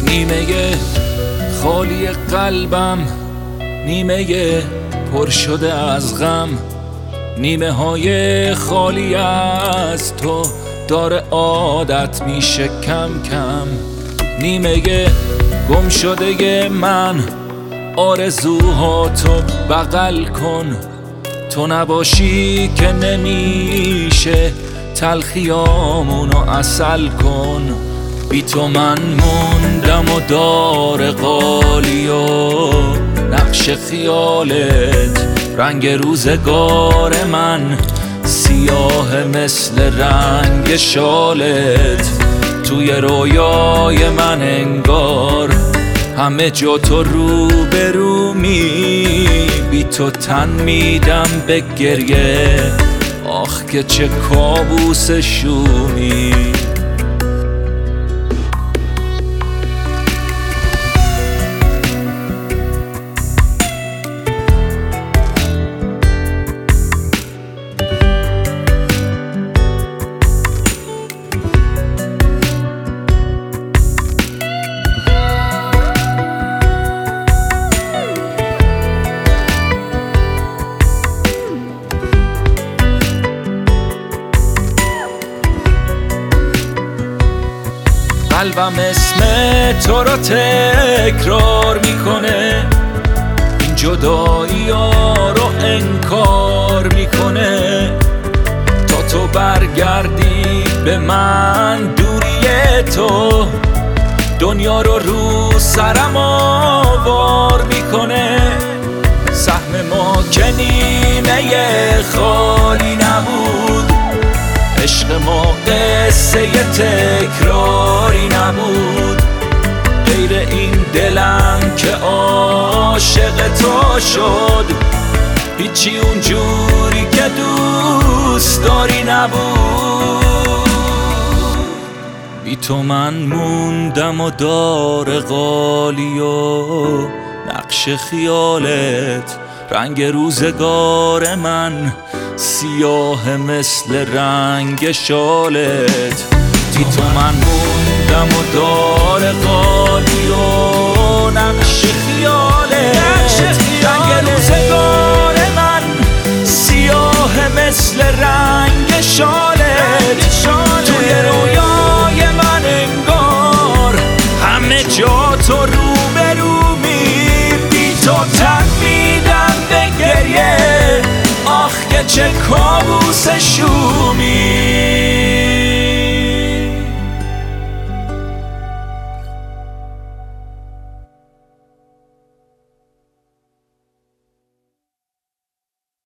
نیمه خالی قلبم، نیمه پر شده از غم، نیمه های خالی از تو داره عادت میشه کم کم. نیمه گم شده من، آرزوها تو بغل کن، تو نباشی که نمیشه تلخیامونو عسل کن. بی تو من موندم و دار قالی و نقش خیالت، رنگ روزگار من سیاه مثل رنگ شالت. توی رویای من انگار همه جا تو روبرومی، بی تو تن میدم به گریه، آخ که چه کابوس شومی. قلبم اسم تو رو تکرار میکنه، این جدایی ها رو انکار میکنه. تا تو برگردی به من دوری تو، دنیا رو سرم آوار میکنه. سهم ما که نیمه خالی نبود، عشق ما قصه تکراری نبود. غیر این دلم که عاشق تو شد، هیچی اونجوری که دوست داری نبود. بی تو من موندم و دار قالی و نقش خیالت، رنگ روزگار من سیاه مثل رنگ شالت. بی تو من موندم و دار قالی و نقش خیالت، رنگ روزگار من سیاه مثل رنگ شالت. توی رویای من انگار همه جا تو روبرومی، بی تو تن میدم به گریه، آخ که چه کابوس شومی.